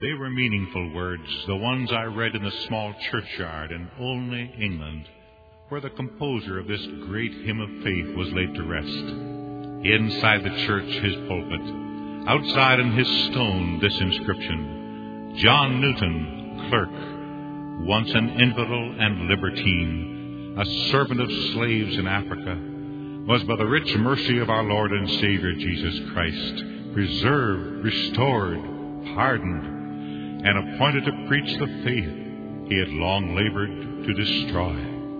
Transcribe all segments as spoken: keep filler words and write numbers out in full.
They were meaningful words, the ones I read in the small churchyard in Olney, England, where the composer of this great hymn of faith was laid to rest. Inside the church, his pulpit. Outside on his stone, this inscription: John Newton, clerk, once an infidel and libertine, a servant of slaves in Africa, was by the rich mercy of our Lord and Savior Jesus Christ preserved, restored, pardoned, and appointed to preach the faith he had long labored to destroy.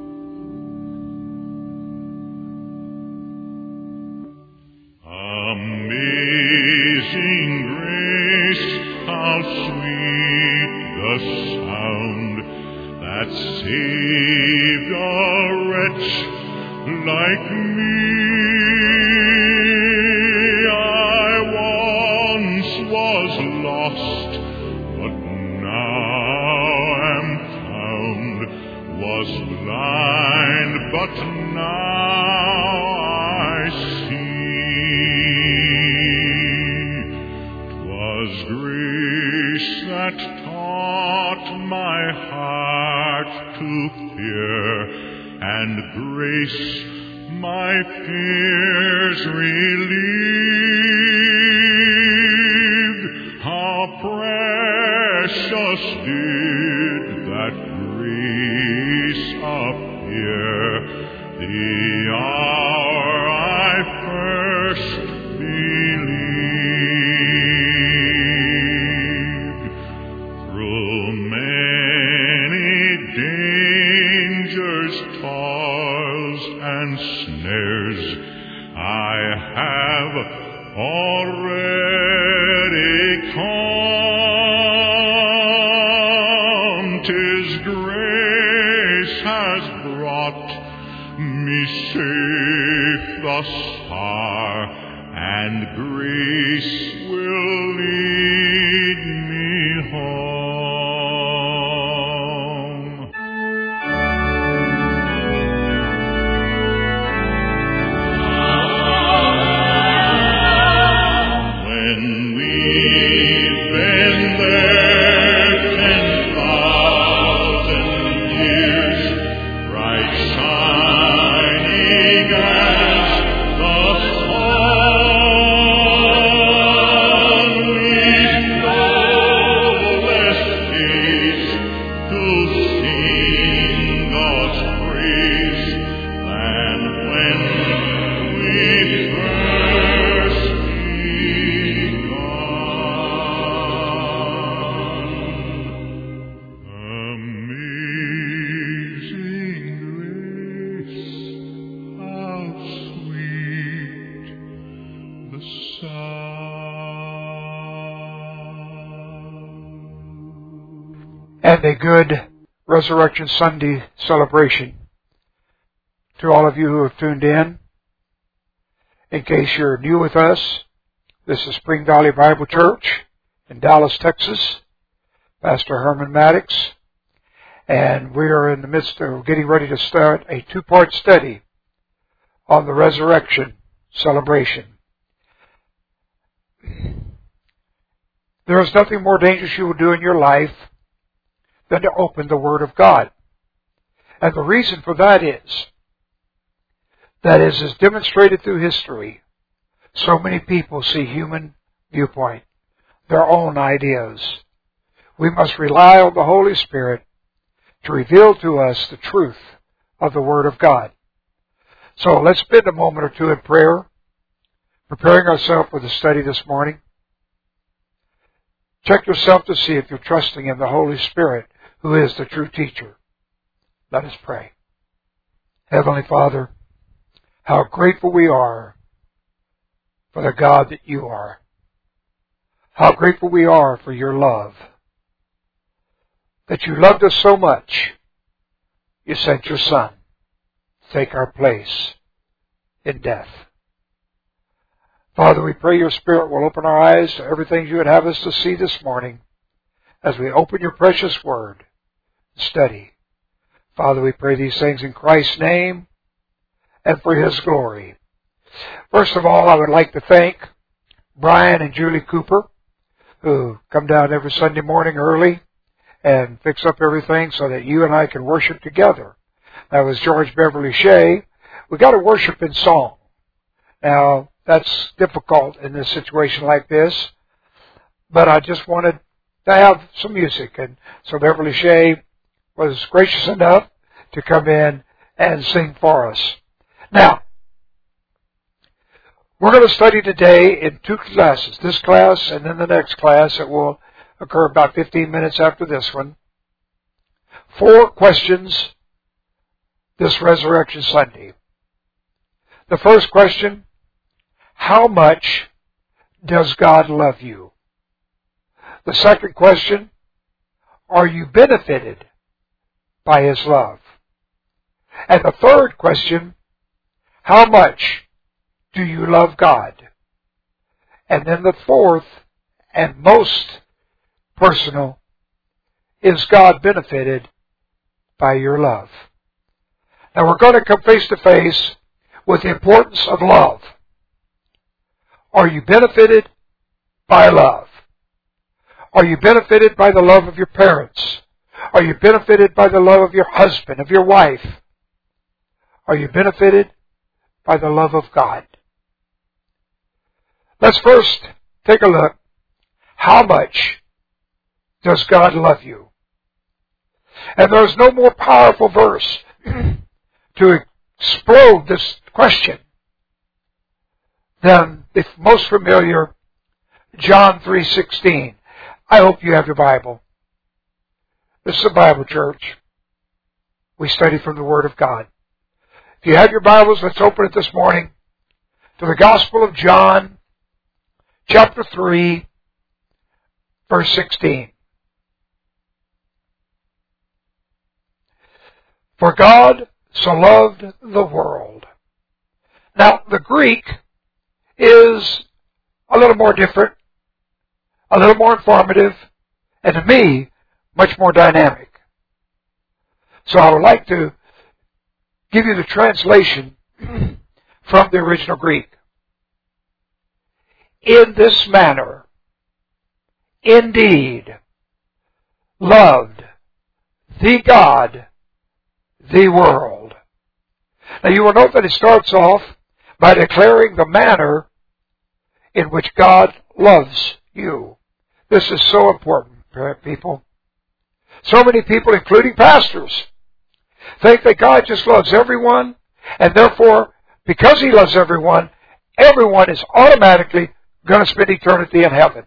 Amazing grace, how sweet the sound that saved a wretch like me. I once was lost, but now am found, was blind, but now I see. 'Twas grace that taught my heart to fear, and grace my fears relieved. How precious did that grace appear the hour I first believed. Through many dangers, toils, and snares, I have already come. 'Tis grace has brought me safe thus far, and grace will lead me home. And a good Resurrection Sunday celebration to all of you who have tuned in. In case you're new with us, this is Spring Valley Bible Church in Dallas, Texas. Pastor Herman Maddox. And we are in the midst of getting ready to start a two-part study on the resurrection celebration. There is nothing more dangerous you will do in your life than to open the Word of God. And the reason for that is, that is, is demonstrated through history. So many people see human viewpoint, their own ideas. We must rely on the Holy Spirit to reveal to us the truth of the Word of God. So let's spend a moment or two in prayer, preparing ourselves for the study this morning. Check yourself to see if you're trusting in the Holy Spirit, who is the true teacher. Let us pray. Heavenly Father, how grateful we are for the God that you are. How grateful we are for your love. That you loved us so much, you sent your Son to take our place in death. Father, we pray your Spirit will open our eyes to everything you would have us to see this morning as we open your precious Word and study. Father, we pray these things in Christ's name and for His glory. First of all, I would like to thank Brian and Julie Cooper, who come down every Sunday morning early and fix up everything so that you and I can worship together. That was George Beverly Shea. We got to worship in song. Now, that's difficult in this situation like this, but I just wanted to have some music. And so Beverly Shea was gracious enough to come in and sing for us. Now, we're going to study today in two classes, this class and then the next class that will occur about fifteen minutes after this one. Four questions this Resurrection Sunday. The first question, how much does God love you? The second question, are you benefited by His love? And the third question, how much do you love God? And then the fourth and most personal, is God benefited by your love? Now we're going to come face to face with the importance of love. Are you benefited by love? Are you benefited by the love of your parents? Are you benefited by the love of your husband, of your wife? Are you benefited by the love of God? Let's first take a look. How much does God love you? And there's no more powerful verse to explode this question than the most familiar John three sixteen. I hope you have your Bible. This is a Bible church. We study from the Word of God. If you have your Bibles, let's open it this morning to the Gospel of John, chapter three, verse sixteen. For God so loved the world. Now, the Greek is a little more different, a little more informative, and to me, much more dynamic. So I would like to give you the translation from the original Greek. In this manner, indeed, loved the God, the world. Now you will note that it starts off by declaring the manner in which God loves you. This is so important, people. So many people, including pastors, think that God just loves everyone, and therefore, because He loves everyone, everyone is automatically going to spend eternity in heaven.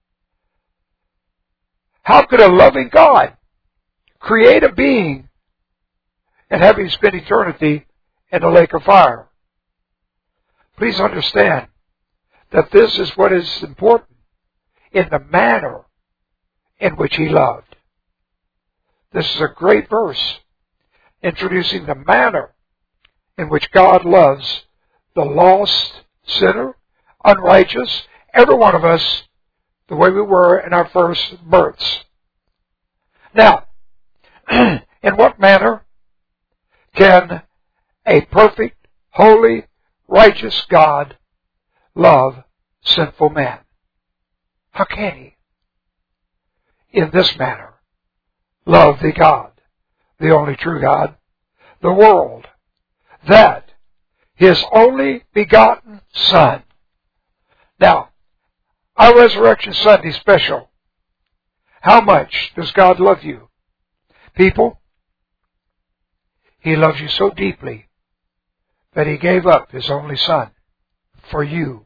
How could a loving God create a being and have him spend eternity in a lake of fire? Please understand that this is what is important in the manner in which He loved. This is a great verse introducing the manner in which God loves the lost sinner, unrighteous, every one of us, the way we were in our first births. Now, in what manner can a perfect, holy, righteous God love sinful man? How can He? In this manner, love the God, the only true God, the world, that His only begotten Son. Now, our Resurrection Sunday special, how much does God love you? People, He loves you so deeply that He gave up His only Son for you.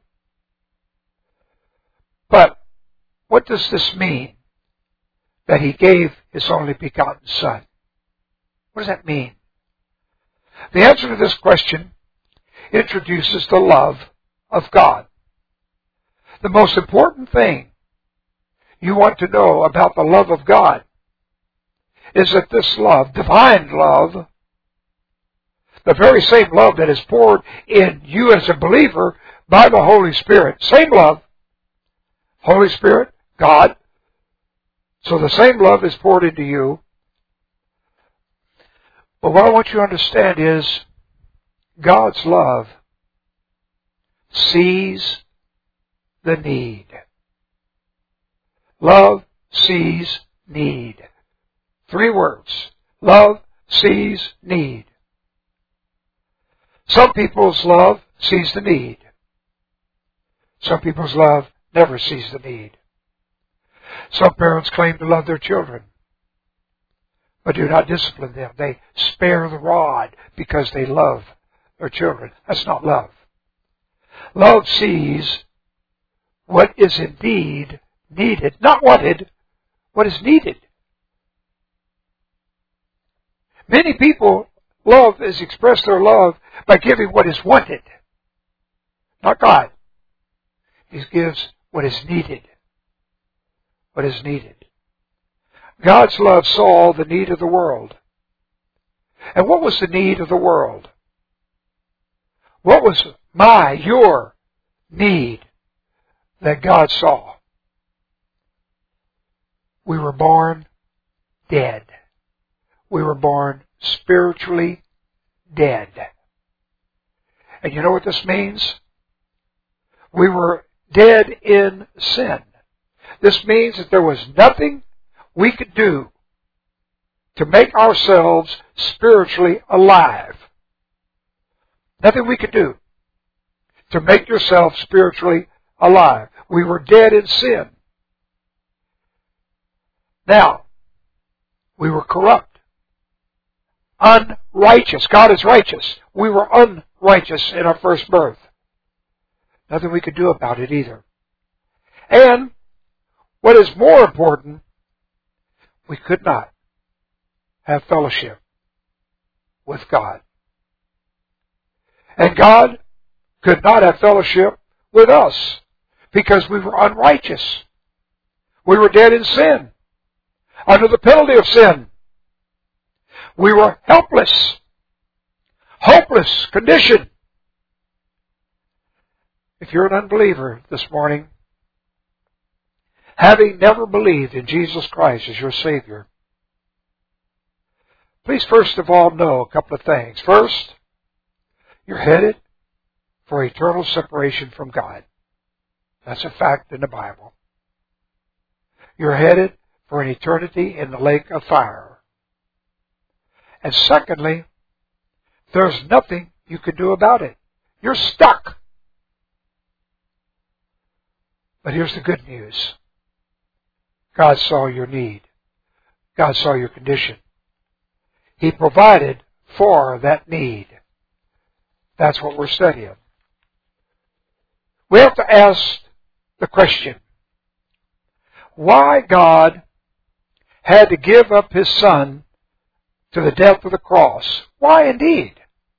But what does this mean, that He gave His only begotten Son? What does that mean? The answer to this question introduces the love of God. The most important thing you want to know about the love of God is that this love, divine love, the very same love that is poured in you as a believer by the Holy Spirit, same love, Holy Spirit, God, so the same love is poured into you. But what I want you to understand is God's love sees the need. Love sees need. Three words. Love sees need. Some people's love sees the need. Some people's love never sees the need. Some parents claim to love their children, but do not discipline them. They spare the rod because they love their children. That's not love. Love sees what is indeed needed, not wanted, what is needed. Many people love is express their love by giving what is wanted, not God. He gives what is needed. What is needed. God's love saw the need of the world. And what was the need of the world? What was my, your need that God saw? We were born dead. We were born spiritually dead. And you know what this means? We were dead in sin. This means that there was nothing we could do to make ourselves spiritually alive. Nothing we could do to make yourself spiritually alive. We were dead in sin. Now, we were corrupt, unrighteous. God is righteous. We were unrighteous in our first birth. Nothing we could do about it either. And what is more important, we could not have fellowship with God. And God could not have fellowship with us because we were unrighteous. We were dead in sin, under the penalty of sin. We were helpless, hopeless condition. If you're an unbeliever this morning, having never believed in Jesus Christ as your Savior, please first of all know a couple of things. First, you're headed for eternal separation from God. That's a fact in the Bible. You're headed for an eternity in the lake of fire. And secondly, there's nothing you can do about it. You're stuck. But here's the good news. God saw your need. God saw your condition. He provided for that need. That's what we're studying. We have to ask the question, why God had to give up His Son to the death of the cross? Why indeed?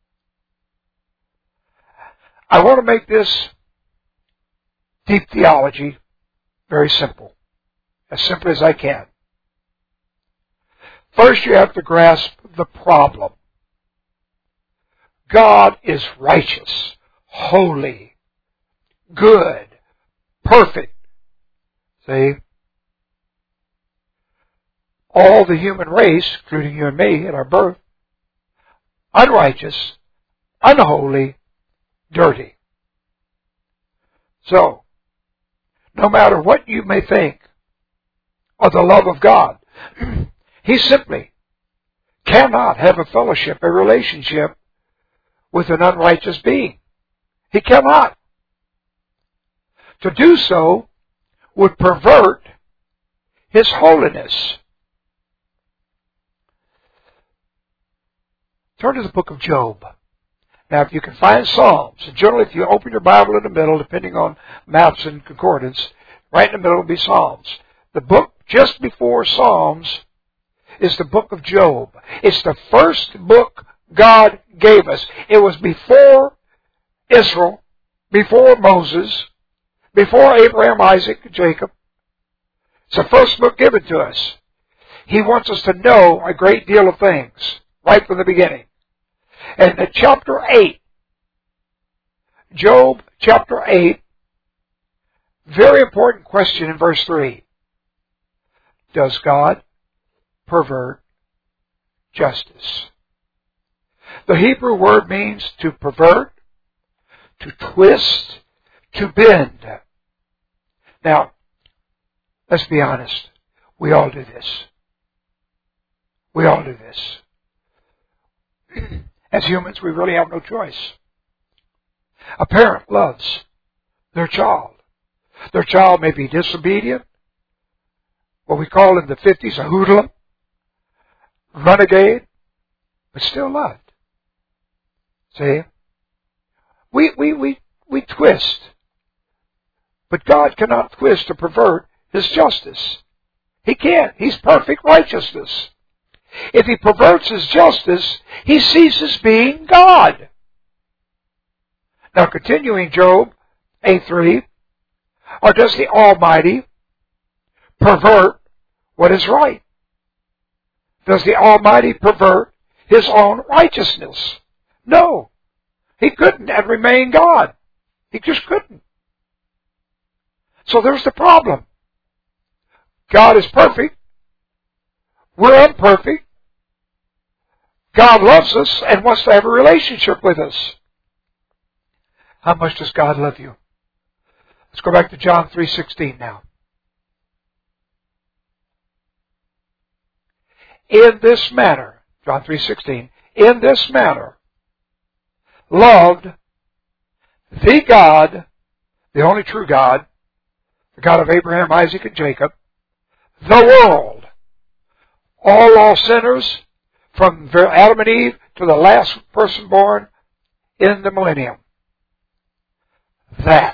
I want to make this deep theology very simple. As simple as I can. First, you have to grasp the problem. God is righteous, holy, good, perfect. See? All the human race, including you and me at our birth, unrighteous, unholy, dirty. So, no matter what you may think of the love of God, He simply cannot have a fellowship, a relationship with an unrighteous being. He cannot. To do so would pervert His holiness. Turn to the book of Job. Now, if you can find Psalms, and generally if you open your Bible in the middle, depending on maps and concordance, right in the middle will be Psalms. The book just before Psalms is the book of Job. It's the first book God gave us. It was before Israel, before Moses, before Abraham, Isaac, and Jacob. It's the first book given to us. He wants us to know a great deal of things right from the beginning. And in chapter eight, Job chapter eight, very important question in verse three. Does God pervert justice? The Hebrew word means to pervert, to twist, to bend. Now, Let's be honest. We all do this. We all do this. As humans, we really have no choice. A parent loves their child. Their child may be disobedient, what we call in the fifties a hoodlum, renegade, but still loved. See? We, we, we, we twist. But God cannot twist or pervert His justice. He can't. He's perfect righteousness. If He perverts His justice, He ceases being God. Now continuing Job eight three, or does the Almighty pervert what is right? Does the Almighty pervert His own righteousness? No. He couldn't and remain God. He just couldn't. So there's the problem. God is perfect. We're imperfect. God loves us and wants to have a relationship with us. How much does God love you? Let's go back to John three sixteen now. In this manner, John three sixteen, in this manner, loved the God, the only true God, the God of Abraham, Isaac, and Jacob, the world, all lost sinners, from Adam and Eve to the last person born in the millennium. That.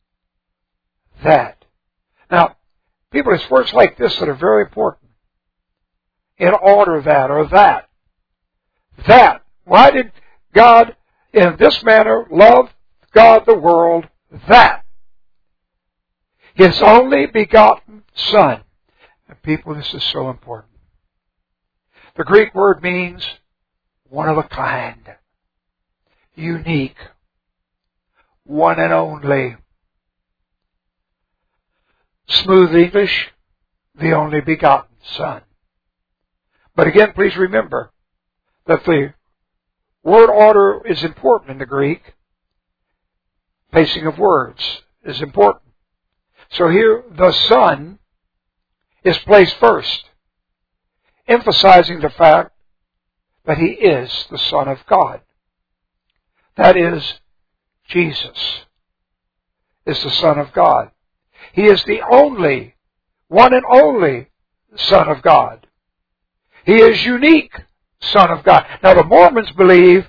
That. Now, people, it's words like this that are very important. In order that or that. That. Why did God in this manner love God the world? That. His only begotten Son. And people, this is so important. The Greek word means one of a kind, unique, one and only. Smooth English, the only begotten Son. But again, please remember that the word order is important in the Greek. Placing of words is important. So here, the Son is placed first, emphasizing the fact that He is the Son of God. That is, Jesus is the Son of God. He is the only, one and only Son of God. He is unique Son of God. Now the Mormons believe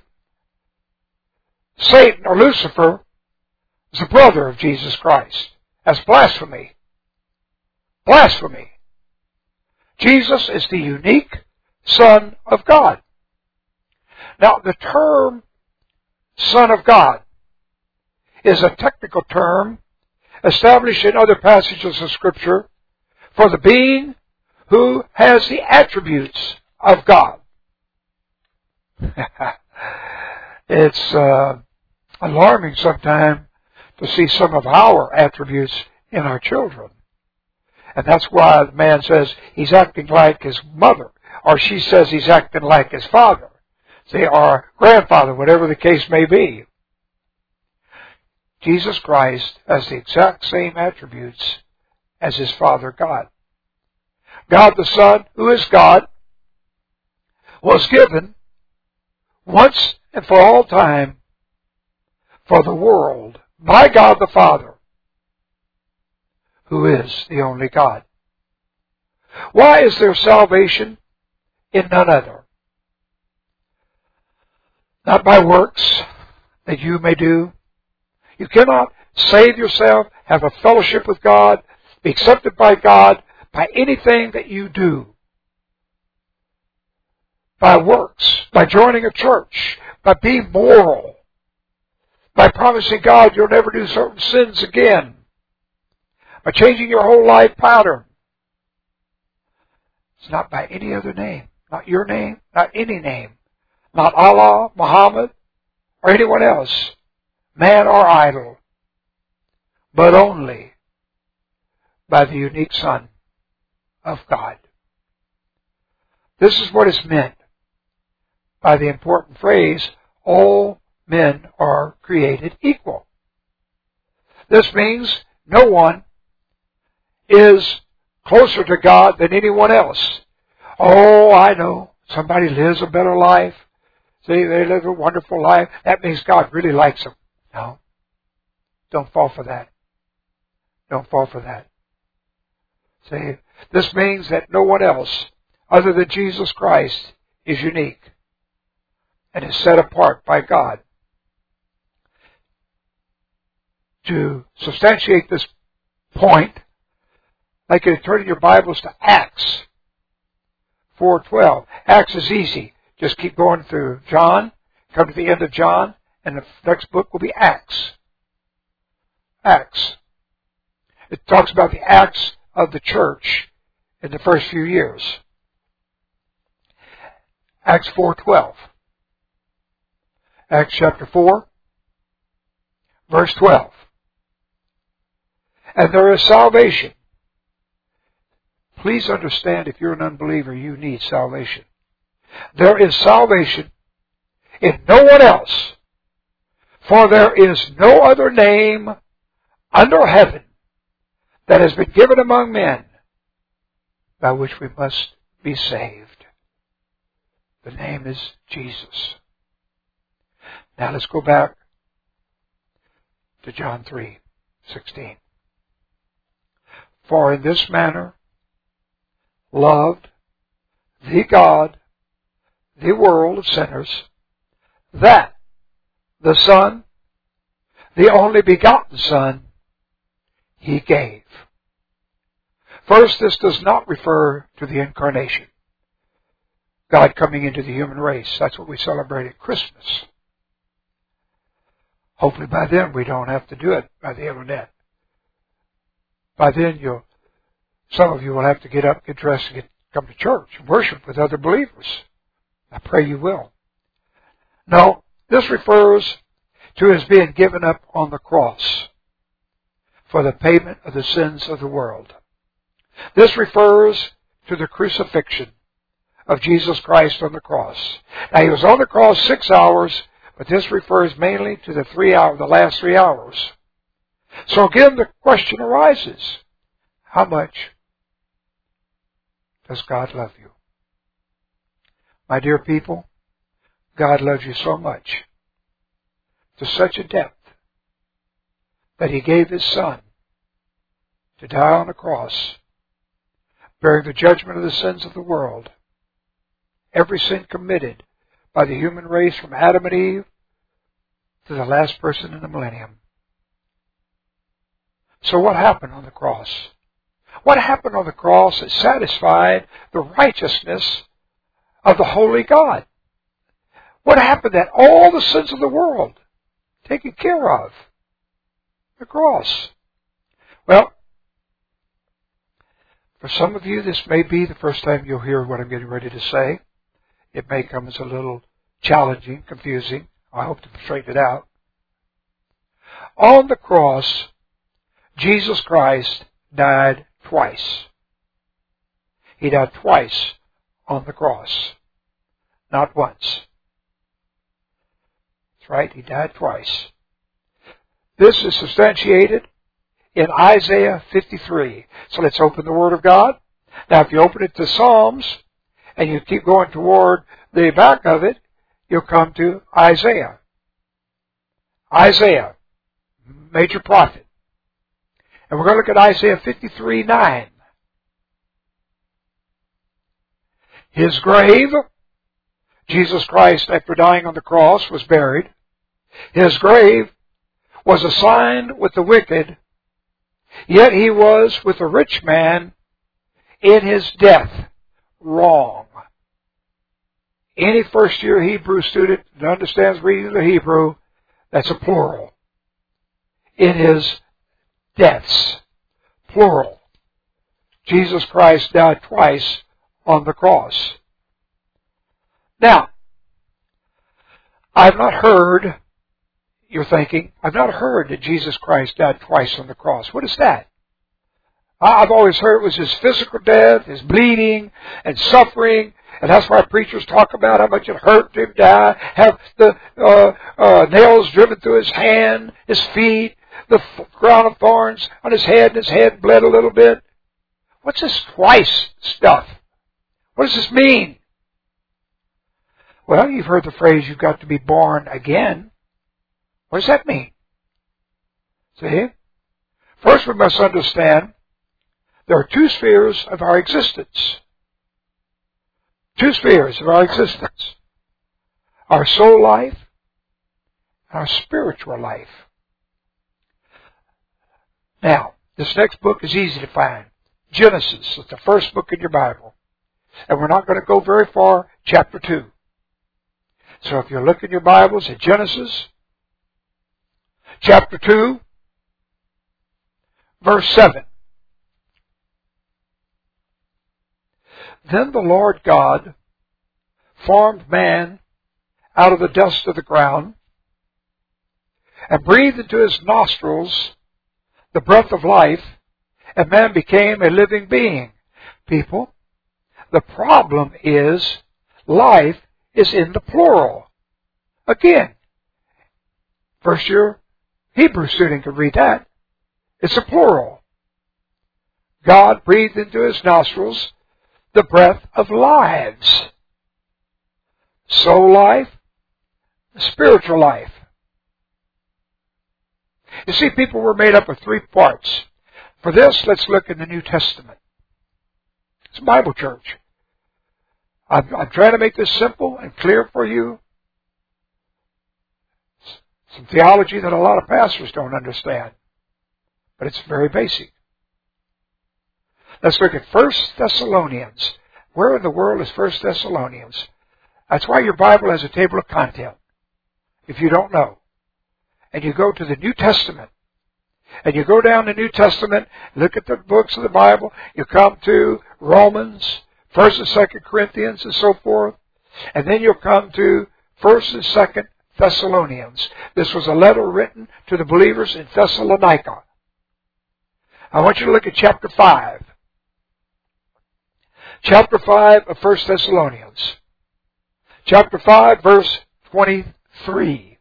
Satan or Lucifer is a brother of Jesus Christ. That's blasphemy. Blasphemy. Jesus is the unique Son of God. Now, the term Son of God is a technical term established in other passages of Scripture for the being who has the attributes of God. It's uh, alarming sometimes to see some of our attributes in our children. And that's why the man says he's acting like his mother, or she says he's acting like his father, say, or grandfather, whatever the case may be. Jesus Christ has the exact same attributes as His Father God. God the Son, who is God, was given once and for all time for the world by God the Father, who is the only God. Why is there salvation in none other? Not by works that you may do. You cannot save yourself, have a fellowship with God, be accepted by God by anything that you do. By works, by joining a church, by being moral, by promising God you'll never do certain sins again, by changing your whole life pattern. It's not by any other name. Not your name, not any name. Not Allah, Muhammad, or anyone else, man or idol, but only by the unique Son of God. This is what is meant by the important phrase, all men are created equal. This means no one is closer to God than anyone else. Oh, I know. Somebody lives a better life. See, they live a wonderful life. That means God really likes them. No. Don't fall for that. Don't fall for that. See, this means that no one else other than Jesus Christ is unique and is set apart by God. To substantiate this point, I'd like you to turn in your Bibles to Acts four twelve. Acts is easy. Just keep going through John, come to the end of John, and the next book will be Acts. Acts. It talks about the acts of the church in the first few years. Acts four twelve. Acts chapter four, verse twelve. And there is salvation. Please understand, if you're an unbeliever, you need salvation. There is salvation in no one else, for there is no other name under heaven that has been given among men by which we must be saved. The name is Jesus. Now let's go back to John three sixteen. For in this manner loved the God the world of sinners, that the Son, the only begotten Son, He gave. First, this does not refer to the incarnation. God coming into the human race. That's what we celebrate at Christmas. Hopefully by then we don't have to do it by the internet. By then you'll, some of you will have to get up, get dressed, and get, come to church and worship with other believers. I pray you will. No, this refers to His being given up on the cross for the payment of the sins of the world. This refers to the crucifixion of Jesus Christ on the cross. Now, He was on the cross six hours, but this refers mainly to the three hour, the last three hours. So again, the question arises, how much does God love you? My dear people, God loves you so much, to such a depth, that He gave His Son to die on the cross, bearing the judgment of the sins of the world. Every sin committed by the human race from Adam and Eve to the last person in the millennium. So what happened on the cross? What happened on the cross that satisfied the righteousness of the holy God? What happened that all the sins of the world taken care of? The cross. Well, for some of you, this may be the first time you'll hear what I'm getting ready to say. It may come as a little challenging, confusing. I hope to straighten it out. On the cross, Jesus Christ died twice. He died twice on the cross, not once. That's right, He died twice. This is substantiated in Isaiah fifty-three. So let's open the Word of God. Now, if you open it to Psalms, and you keep going toward the back of it, you'll come to Isaiah. Isaiah, major prophet. And we're going to look at Isaiah fifty-three nine. His grave, Jesus Christ, after dying on the cross, was buried. His grave was assigned with the wicked, yet He was with a rich man in his death. Wrong. Any first year Hebrew student that understands reading the Hebrew, that's a plural. In his deaths. Plural. Jesus Christ died twice on the cross. Now, I've not heard, you're thinking, I've not heard that Jesus Christ died twice on the cross. What is that? I've always heard it was His physical death, His bleeding and suffering, and that's why preachers talk about how much it hurt to die, have the uh, uh, nails driven through His hand, His feet, the crown of thorns on His head, and His head bled a little bit. What's this twice stuff? What does this mean? Well, you've heard the phrase, you've got to be born again. What does that mean? See? First, we must understand there are two spheres of our existence. Two spheres of our existence. Our soul life and our spiritual life. Now, this next book is easy to find. Genesis. It's the first book in your Bible. And we're not going to go very far. Chapter two. So if you look in your Bibles at Genesis, chapter two, verse seven. Then the Lord God formed man out of the dust of the ground and breathed into his nostrils the breath of life, and man became a living being. People, the problem is life is in the plural. Again, first year Hebrew student can read that. It's a plural. God breathed into his nostrils the breath of lives. Soul life, spiritual life. You see, people were made up of three parts. For this, let's look in the New Testament. It's a Bible church. I'm, I'm trying to make this simple and clear for you. Some theology that a lot of pastors don't understand. But it's very basic. Let's look at First Thessalonians. Where in the world is First Thessalonians? That's why your Bible has a table of content. If you don't know. And you go to the New Testament. And you go down the New Testament, look at the books of the Bible. You come to Romans, First and Second Corinthians, and so forth. And then you'll come to First and Second Thessalonians. This was a letter written to the believers in Thessalonica. I want you to look at chapter five. Chapter five of First Thessalonians. Chapter five, verse twenty-three.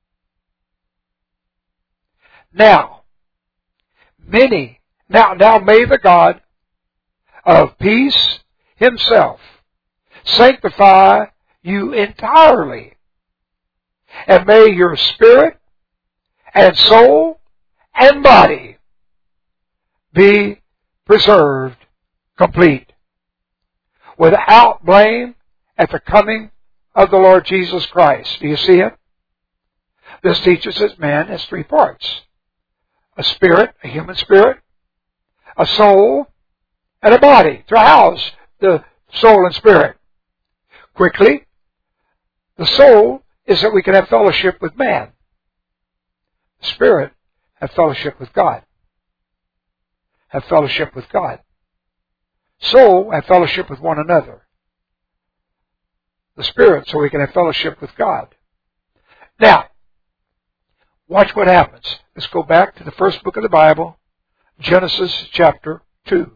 Now, many, now, now may the God of peace himself sanctify you entirely, and may your spirit and soul and body be preserved complete, without blame at the coming of the Lord Jesus Christ. Do you see it? This teaches that man has three parts. A spirit, a human spirit, a soul, and a body to house the soul and spirit. Quickly, the soul is that we can have fellowship with man. The spirit, have fellowship with God. Have fellowship with God. Soul, have fellowship with one another. The spirit, so we can have fellowship with God. Now, watch what happens. Let's go back to the first book of the Bible, Genesis chapter two.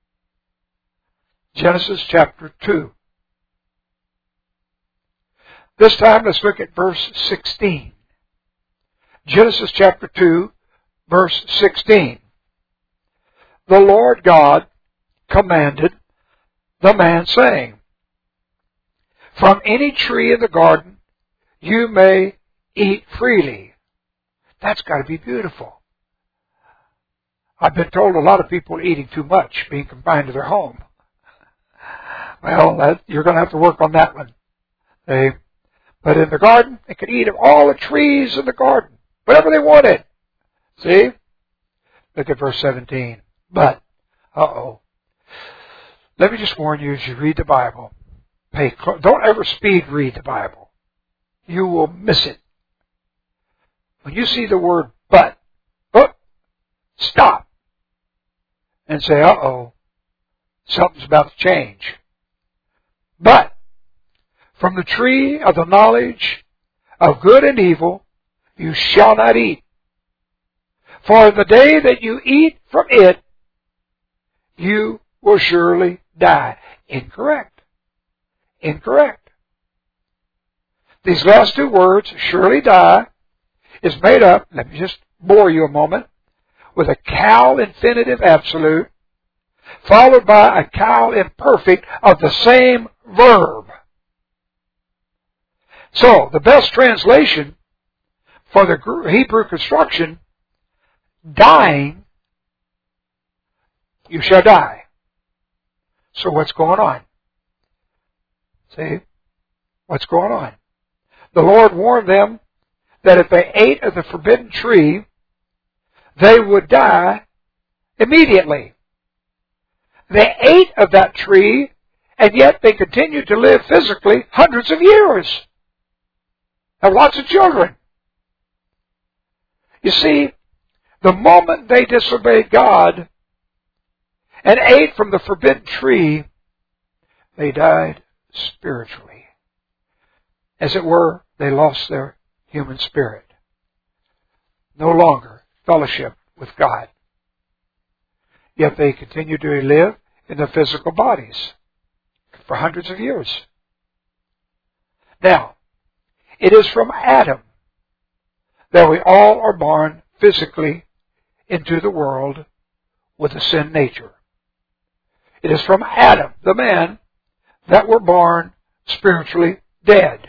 Genesis chapter two. This time, let's look at verse sixteen. Genesis chapter two, verse sixteen. The Lord God commanded the man, saying, from any tree in the garden you may eat freely. That's got to be beautiful. I've been told a lot of people are eating too much, being confined to their home. Well, that, you're going to have to work on that one. They, but in the garden, they could eat of all the trees in the garden, whatever they wanted. See? Look at verse seventeen. But, uh-oh. Let me just warn you as you read the Bible. Pay cl- don't ever speed read the Bible. You will miss it. When you see the word but, oh, stop. And say, uh-oh, something's about to change. But, from the tree of the knowledge of good and evil, you shall not eat. For the day that you eat from it, you will surely die. Incorrect. Incorrect. These last two words, surely die, is made up, let me just bore you a moment, with a cal infinitive absolute, followed by a Kyle imperfect of the same verb. So, the best translation for the Hebrew construction, dying, you shall die. So what's going on? See? What's going on? The Lord warned them that if they ate of the forbidden tree, they would die immediately. They ate of that tree, and yet they continued to live physically hundreds of years. Have lots of children. You see, the moment they disobeyed God and ate from the forbidden tree, they died spiritually. As it were, they lost their human spirit. No longer fellowship with God. Yet they continue to live in their physical bodies for hundreds of years. Now, it is from Adam that we all are born physically into the world with a sin nature. It is from Adam, the man, that we're born spiritually dead.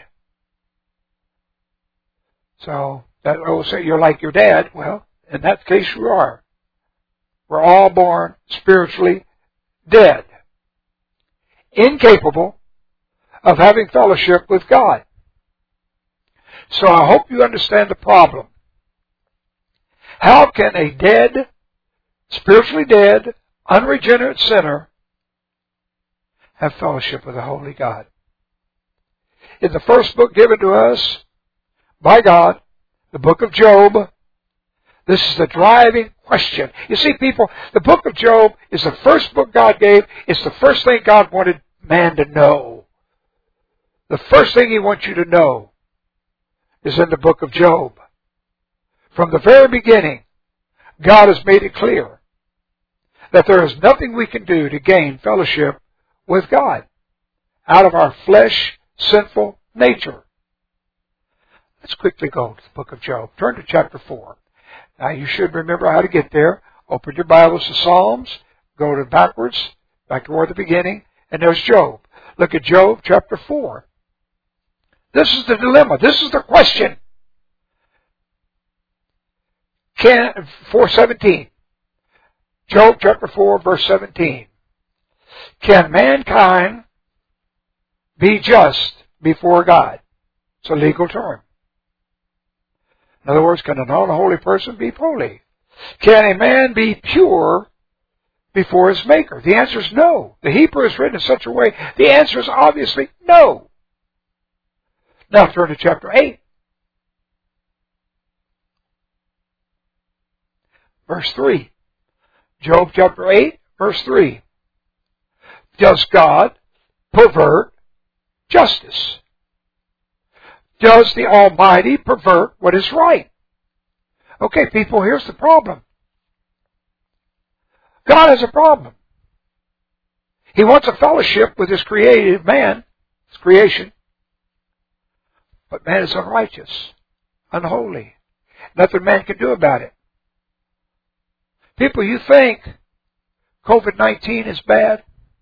So, that oh, say you're like your dad. Well, in that case you are. We're all born spiritually dead. Incapable of having fellowship with God. So I hope you understand the problem. How can a dead, spiritually dead, unregenerate sinner have fellowship with a holy God? In the first book given to us by God, the book of Job, this is the driving question. You see, people, the book of Job is the first book God gave. It's the first thing God wanted man to know. The first thing He wants you to know is in the book of Job. From the very beginning, God has made it clear that there is nothing we can do to gain fellowship with God out of our flesh, sinful nature. Let's quickly go to the book of Job. Turn to chapter four. Now, you should remember how to get there. Open your Bibles to Psalms. Go to backwards, back toward the beginning, and there's Job. Look at Job chapter four. This is the dilemma. This is the question. Can, four seventeen. Job chapter four, verse seventeen. Can mankind be just before God? It's a legal term. In other words, can an unholy person be holy? Can a man be pure before his Maker? The answer is no. The Hebrew is written in such a way, the answer is obviously no. Now turn to chapter eight. Verse three. Job chapter eight, verse three. Does God pervert justice? Does the Almighty pervert what is right? Okay, people, here's the problem. God has a problem. He wants a fellowship with His created man, His creation. But man is unrighteous, unholy. Nothing man can do about it. People, you think COVID nineteen is bad?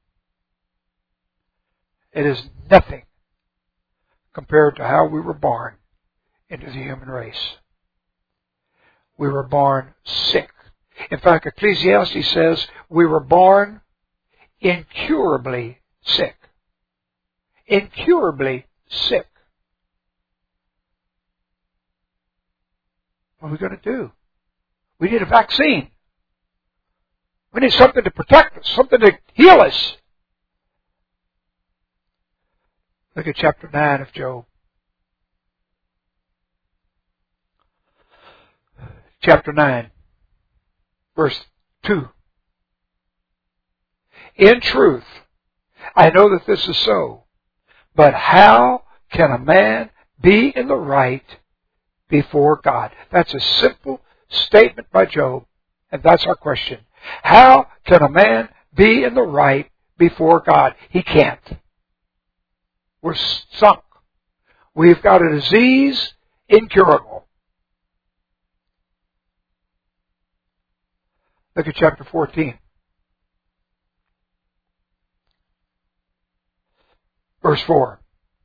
It is nothing compared to how we were born into the human race. We were born sick. In fact, Ecclesiastes says we were born incurably sick. Incurably sick. What are we going to do? We need a vaccine. We need something to protect us, something to heal us. Look at chapter nine of Job. Chapter nine, verse two. In truth, I know that this is so, but how can a man be in the right before God? That's a simple statement by Job, and that's our question. How can a man be in the right before God? He can't. We're sunk. We've got a disease incurable. Look at chapter fourteen. Verse four.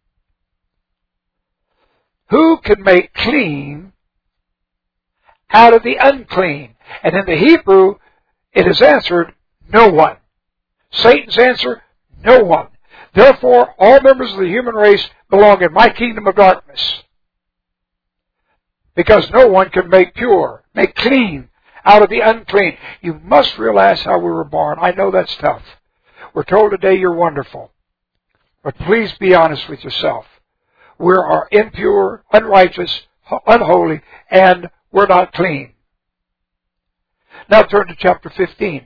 Who can make clean out of the unclean? And in the Hebrew, it is answered, no one. Satan's answer, no one. Therefore, all members of the human race belong in my kingdom of darkness. Because no one can make pure, make clean out of the unclean. You must realize how we were born. I know that's tough. We're told today you're wonderful. But please be honest with yourself. We are impure, unrighteous, unholy, and we're not clean. Now turn to chapter fifteen.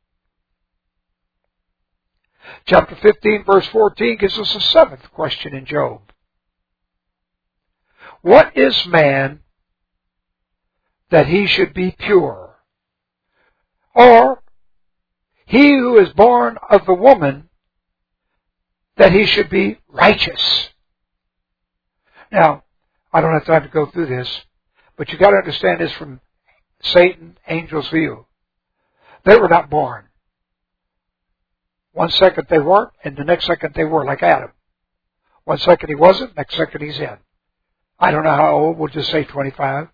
Chapter fifteen, verse fourteen gives us a seventh question in Job. What is man that he should be pure? Or he who is born of the woman that he should be righteous? Now, I don't have time to go through this, but you've got to understand this from Satan, angel's view. They were not born. One second they weren't, and the next second they were, like Adam. One second he wasn't, next second he's in. I don't know how old, we'll just say twenty-five.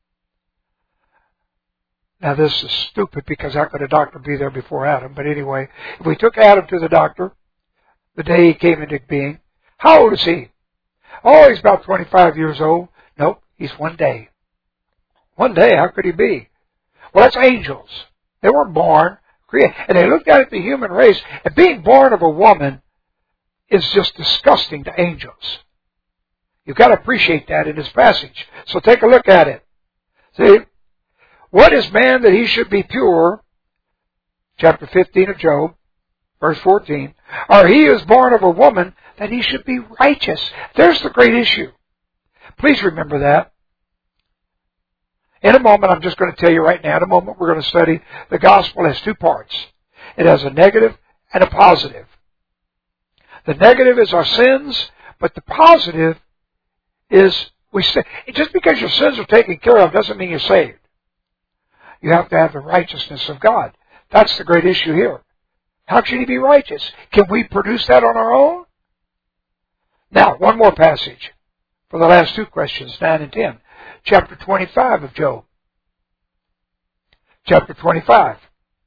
Now this is stupid because how could a doctor be there before Adam? But anyway, if we took Adam to the doctor the day he came into being, how old is he? Oh, he's about twenty-five years old. Nope, he's one day. One day, how could he be? Well, that's angels. They weren't born, created. And they looked at the human race, and being born of a woman is just disgusting to angels. You've got to appreciate that in this passage. So take a look at it. See, what is man that he should be pure? Chapter fifteen of Job, verse fourteen. Or he is born of a woman that he should be righteous. There's the great issue. Please remember that. In a moment, I'm just going to tell you right now, in a moment we're going to study the gospel has two parts. It has a negative and a positive. The negative is our sins, but the positive is we say, just because your sins are taken care of doesn't mean you're saved. You have to have the righteousness of God. That's the great issue here. How can he be righteous? Can we produce that on our own? Now, one more passage for the last two questions, nine and ten. Chapter twenty-five of Job. Chapter twenty-five.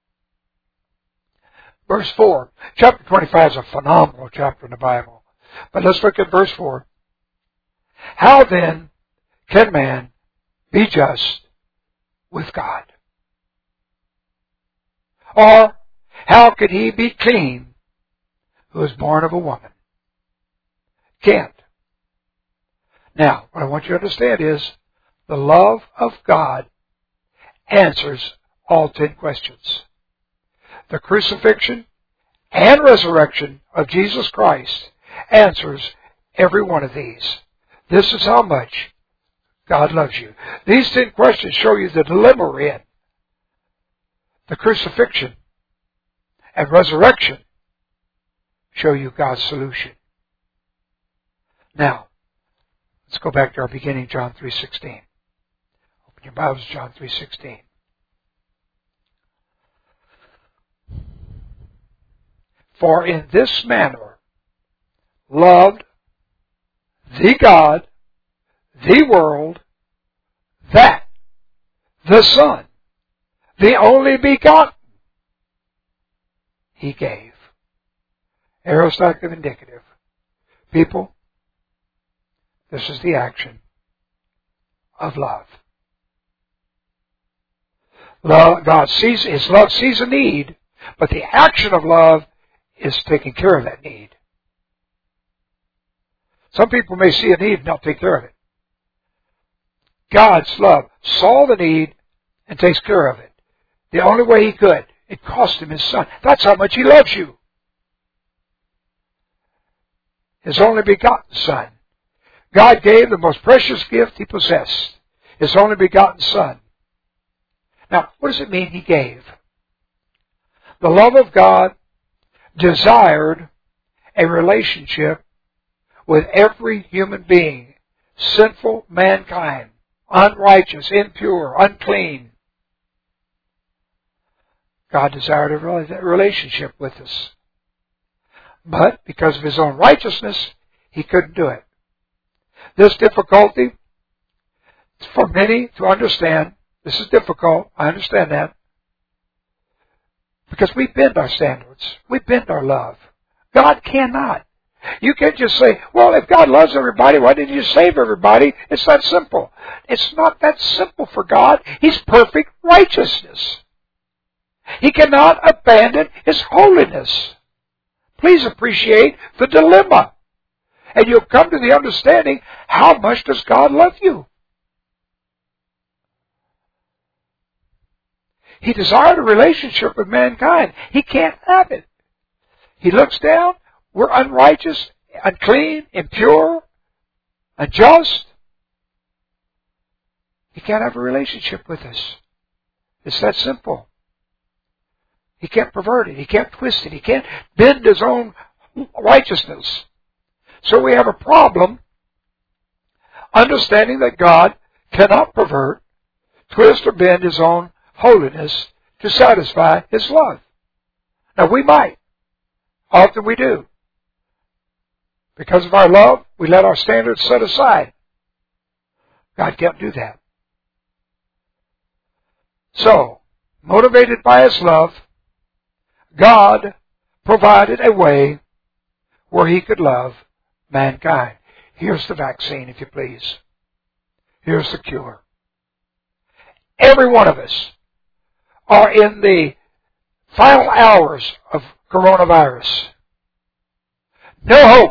Verse four. Chapter twenty-five is a phenomenal chapter in the Bible. But let's look at verse four. How then can man be just with God? Or how could he be clean who is born of a woman? Can't. Now, what I want you to understand is the love of God answers all ten questions. The crucifixion and resurrection of Jesus Christ answers every one of these. This is how much God loves you. These ten questions show you the dilemma we're in. The crucifixion and resurrection show you God's solution. Now, let's go back to our beginning, John three sixteen. Open your Bibles, John three sixteen. For in this manner loved the God, the world, that the Son, the only begotten, He gave. Aorist active indicative. People, this is the action of love. Love, God sees, His love sees a need, but the action of love is taking care of that need. Some people may see a need and not take care of it. God's love saw the need and takes care of it. The only way He could. It cost Him His Son. That's how much He loves you. His only begotten Son. God gave the most precious gift He possessed. His only begotten Son. Now, what does it mean He gave? The love of God desired a relationship with every human being, sinful mankind, unrighteous, impure, unclean. God desired a relationship with us. But because of his own righteousness, he couldn't do it. This difficulty, for many to understand, this is difficult, I understand that, because we bend our standards. We bend our love. God cannot. You can't just say, well, if God loves everybody, why didn't you save everybody? It's that simple. It's not that simple for God. He's perfect righteousness. He cannot abandon His holiness. Please appreciate the dilemma. And you'll come to the understanding, how much does God love you? He desired a relationship with mankind. He can't have it. He looks down. We're unrighteous, unclean, impure, unjust. He can't have a relationship with us. It's that simple. He can't pervert it. He can't twist it. He can't bend His own righteousness. So we have a problem understanding that God cannot pervert, twist, or bend His own holiness to satisfy His love. Now we might. Often we do. Because of our love, we let our standards set aside. God can't do that. So, motivated by His love, God provided a way where He could love mankind. Here's the vaccine, if you please. Here's the cure. Every one of us are in the final hours of coronavirus. No hope.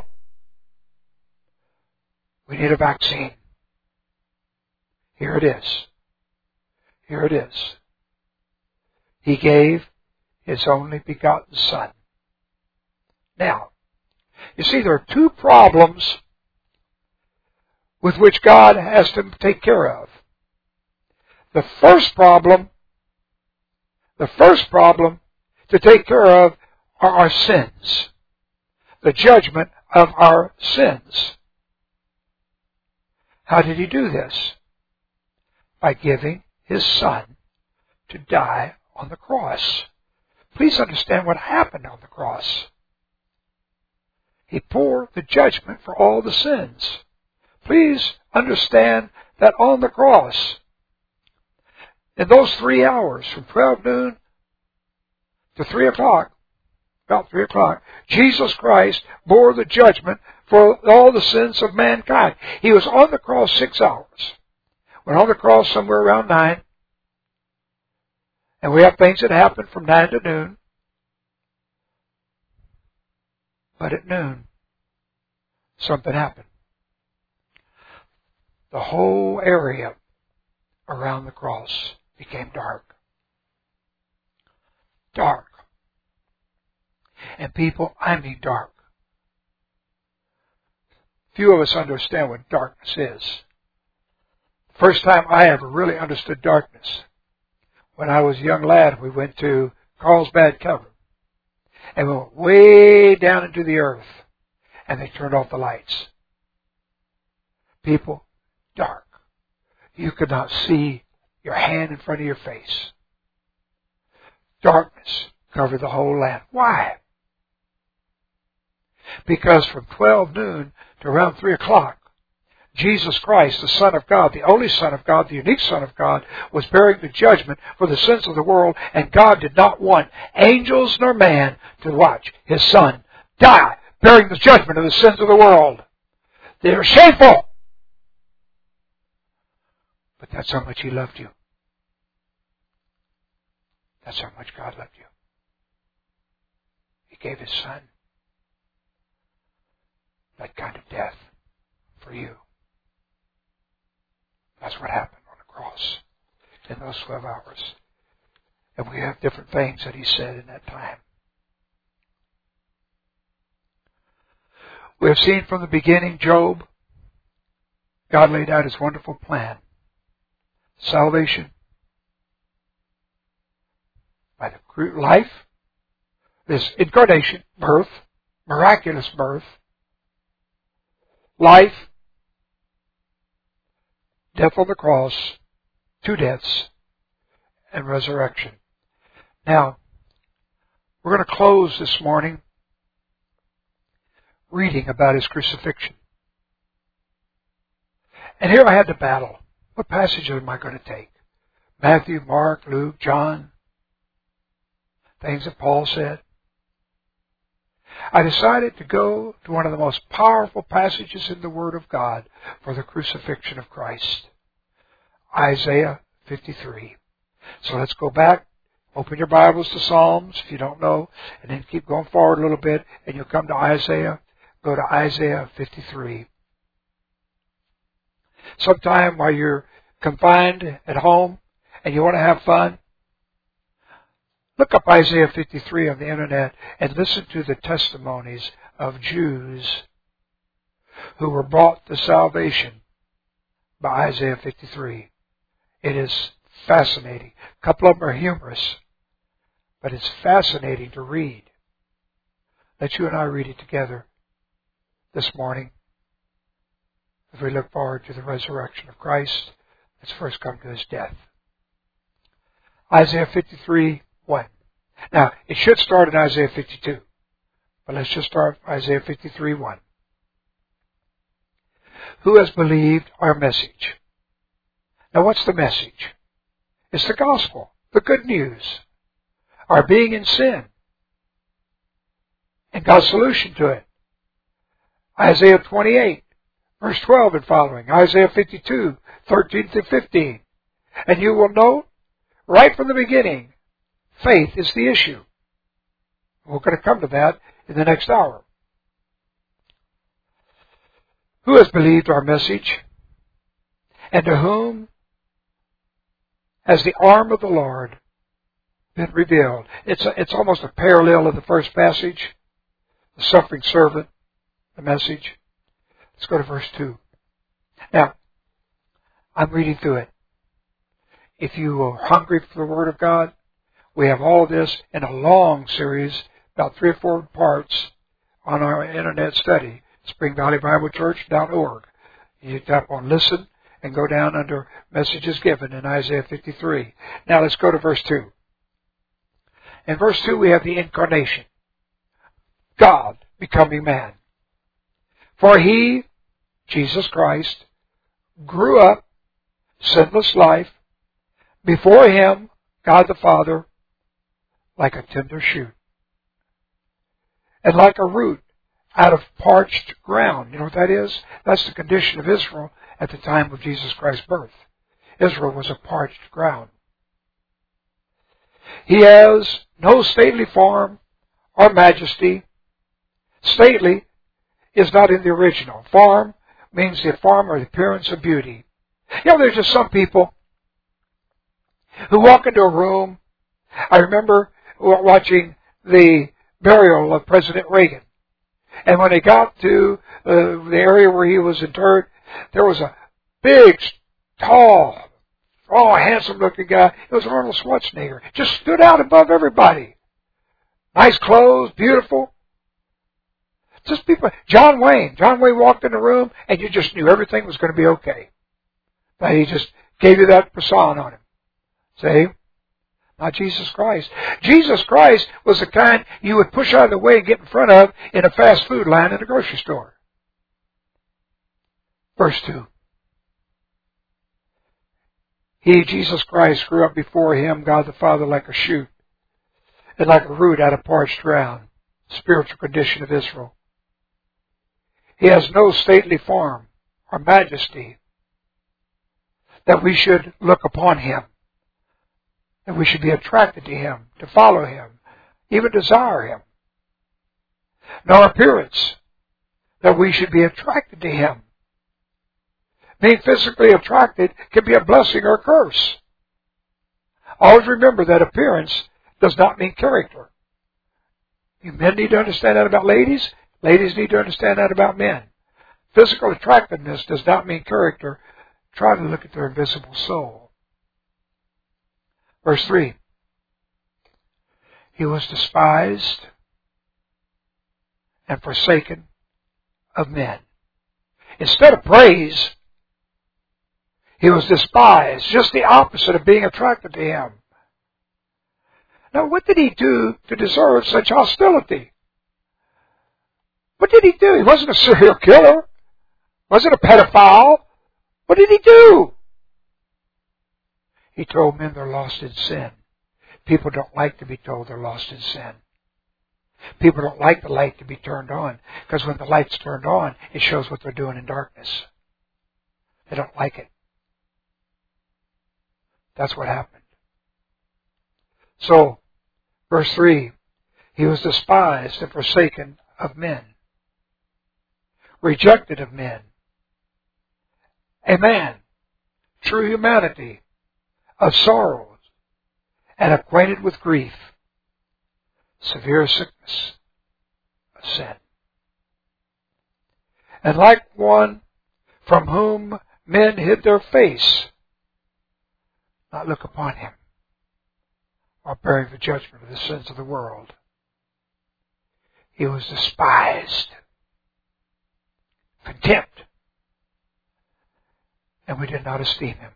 We need a vaccine. Here it is. Here it is. He gave His only begotten Son. Now, you see, there are two problems with which God has to take care of. The first problem, the first problem to take care of are our sins. The judgment of our sins. How did He do this? By giving His Son to die on the cross. Please understand what happened on the cross. He poured the judgment for all the sins. Please understand that on the cross, in those three hours, from twelve noon to three o'clock, about three o'clock, Jesus Christ bore the judgment for all the sins of mankind. He was on the cross six hours. Went on the cross somewhere around nine. And we have things that happen from nine to noon. But at noon, something happened. The whole area around the cross became dark. Dark. And people, I mean dark. Few of us understand what darkness is. First time I ever really understood darkness, when I was a young lad, we went to Carlsbad Cavern. And we went way down into the earth. And they turned off the lights. People, dark. You could not see your hand in front of your face. Darkness covered the whole land. Why? Because from twelve noon to around three o'clock, Jesus Christ, the Son of God, the only Son of God, the unique Son of God, was bearing the judgment for the sins of the world, and God did not want angels nor man to watch His Son die, bearing the judgment of the sins of the world. They are shameful. But that's how much He loved you. That's how much God loved you. He gave His Son that kind of death for you. That's what happened on the cross in those twelve hours. And we have different things that He said in that time. We have seen from the beginning, Job, God laid out His wonderful plan. Salvation by the life, this incarnation, birth, miraculous birth, life, death on the cross, two deaths, and resurrection. Now, we're going to close this morning reading about His crucifixion. And here I had to battle. What passage am I going to take? Matthew, Mark, Luke, John. Things that Paul said. I decided to go to one of the most powerful passages in the Word of God for the crucifixion of Christ. Isaiah fifty-three. So let's go back. Open your Bibles to Psalms if you don't know, and then keep going forward a little bit, and you'll come to Isaiah. Go to Isaiah fifty-three. Sometime while you're confined at home and you want to have fun, look up Isaiah fifty-three on the internet and listen to the testimonies of Jews who were brought to salvation by Isaiah fifty-three. It is fascinating. A couple of them are humorous, but it's fascinating to read. Let you and I read it together this morning. As we look forward to the resurrection of Christ, let's first come to His death. Isaiah fifty-three, one. Now, it should start in Isaiah fifty-two, but let's just start Isaiah fifty-three, one. Who has believed our message? Now, what's the message? It's the gospel, the good news, our being in sin, and God's solution to it. Isaiah twenty-eight, verse twelve and following. Isaiah fifty-two, thirteen to fifteen. And you will note, right from the beginning, faith is the issue. We're going to come to that in the next hour. Who has believed our message? And to whom has the arm of the Lord been revealed? It's a, it's almost a parallel of the first passage. The suffering servant, the message. Let's go to verse two. Now, I'm reading through it. If you are hungry for the Word of God, we have all of this in a long series, about three or four parts, on our internet study, spring valley bible church dot org. You tap on Listen and go down under Messages Given in Isaiah fifty-three. Now let's go to verse two. In verse two we have the incarnation. God becoming man. For He, Jesus Christ, grew up, sinless life, before Him, God the Father, like a tender shoot, and like a root out of parched ground. You know what that is? That's the condition of Israel at the time of Jesus Christ's birth. Israel was a parched ground. He has no stately form or majesty. Stately is not in the original. Form means the form or the appearance of beauty. You know, there's just some people who walk into a room. I remember watching the burial of President Reagan. And when they got to uh, the area where he was interred, there was a big, tall, oh, handsome-looking guy. It was Arnold Schwarzenegger. Just stood out above everybody. Nice clothes, beautiful. Just people. John Wayne. John Wayne walked in the room, and you just knew everything was going to be okay. But he just gave you that persona on him. See? Not Jesus Christ. Jesus Christ was the kind you would push out of the way and get in front of in a fast food line in a grocery store. Verse two. He, Jesus Christ, grew up before Him, God the Father, like a shoot, and like a root out of parched ground, spiritual condition of Israel. He has no stately form or majesty that we should look upon Him, that we should be attracted to Him, to follow Him, even desire Him. Nor appearance that we should be attracted to Him. Being physically attracted can be a blessing or a curse. Always remember that appearance does not mean character. You men need to understand that about ladies. Ladies need to understand that about men. Physical attractiveness does not mean character. Try to look at their invisible soul. Verse three. He was despised and forsaken of men. Instead of praise, He was despised. Just the opposite of being attracted to Him. Now, what did He do to deserve such hostility? What did he do? He wasn't a serial killer. Wasn't a pedophile. What did he do? He told men they're lost in sin. People don't like to be told they're lost in sin. People don't like the light to be turned on, because when the light's turned on, it shows what they're doing in darkness. They don't like it. That's what happened. So, verse three, he was despised and forsaken of men, rejected of men, a man, true humanity, of sorrows, and acquainted with grief, severe sickness, of sin. And like one from whom men hid their face, not look upon him, or bearing the judgment of the sins of the world. He was despised, contempt, and we did not esteem him.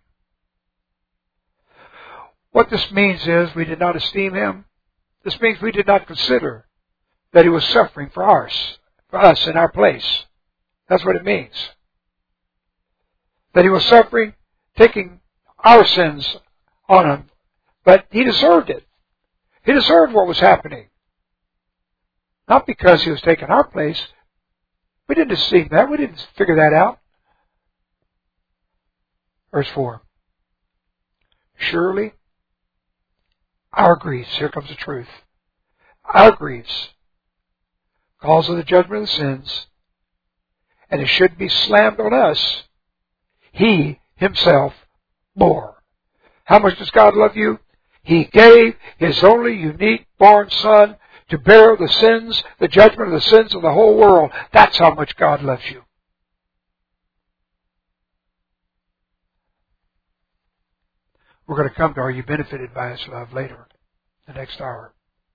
What this means is we did not esteem him. This means we did not consider that he was suffering for us, for us in our place. That's what it means. That he was suffering, taking our sins on him, but he deserved it. He deserved what was happening. Not because he was taking our place. We didn't esteem that. We didn't figure that out. Verse four. Surely our griefs, here comes the truth, our griefs, cause of the judgment of the sins, and it should be slammed on us, he himself bore. How much does God love you? He gave his only unique born Son to bear the sins, the judgment of the sins of the whole world. That's how much God loves you. We're going to come to Are You Benefited by His Love later, the next hour.